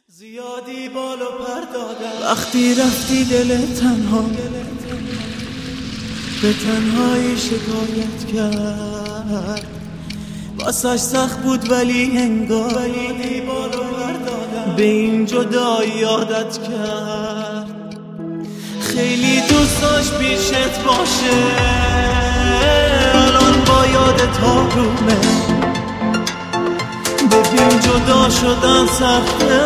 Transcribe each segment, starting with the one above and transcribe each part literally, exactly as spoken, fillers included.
زیادی بالا پر دادم وقتی رفتی دل تنها به تنهایی شکایت کرد، واسش سخت بود ولی انگار به این جدایی عادت کرد. خیلی دوست داشت پیشت باشه، الان با یادت آرومه. ببین جدا شدن سخته،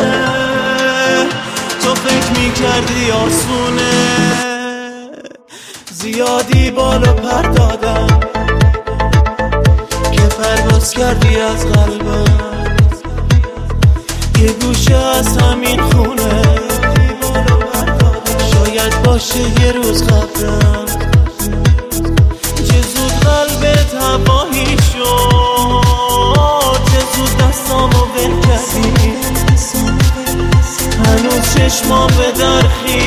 تو فکر میکردی آسونه. زیادی بالا پر دادم که پرواز کردی از قلبم، یه گوشه از همین خونه. شاید باشه یه روز قبرم، چه زود قلبت هوایی شد، چه زود دستامو ول کردی. هنوز چشمام به در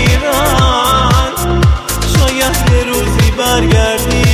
خیرن، شاید یه روزی برگردی.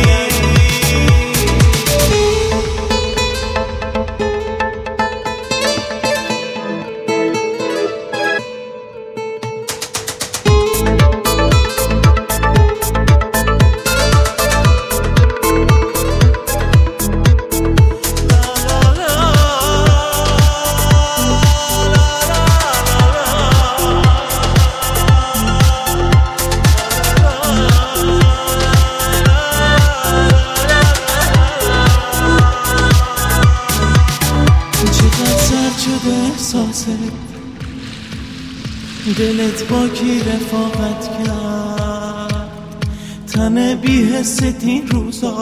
دلت با کی رفاقت کرد، تن بی حست این روزا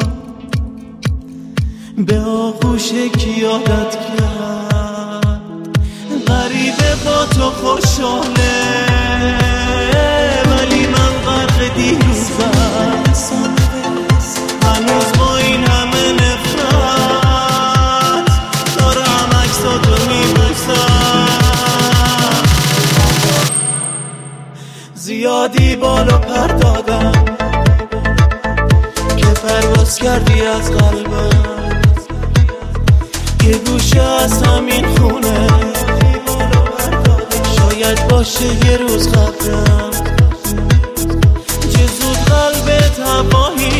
به آغوش کی عادت کرد. غریبه با تو خوشحاله ولی من غرق دیروزم، هنوز با این همه نفرت دارم عکساتو میبوسم. زیادی بالا پر دادم که پرواز کردی از قلبم، یه گوشه از همین خونه. شاید باشه یه روز قبرم، چه زود قلبت هوایی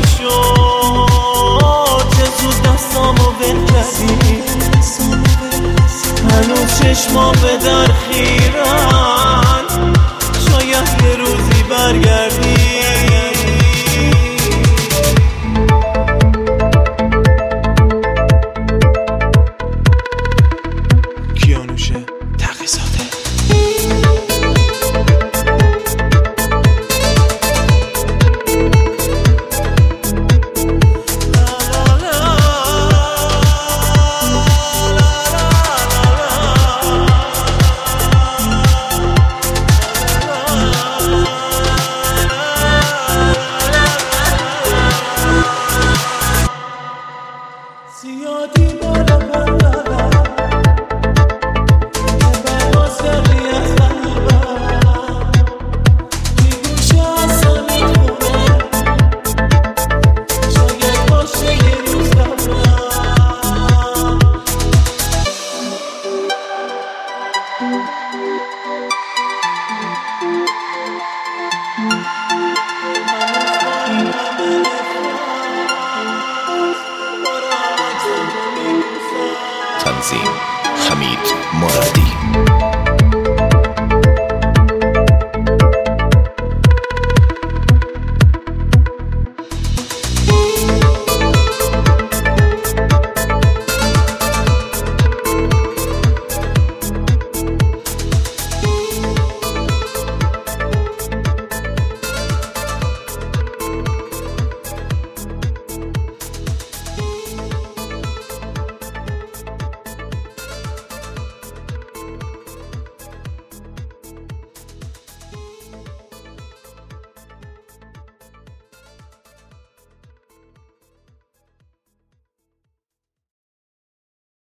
شد، چه زود دستامو ول کردی. هنوز چشمام به در خیرن، شاید یه روزی برگردی. کیانوشه تقی‌زاده. زیادی بالا پر دادم که پرواز کردی از قلبم، یه گوشه از همین خونه. شاید باشه یه روز قبرم.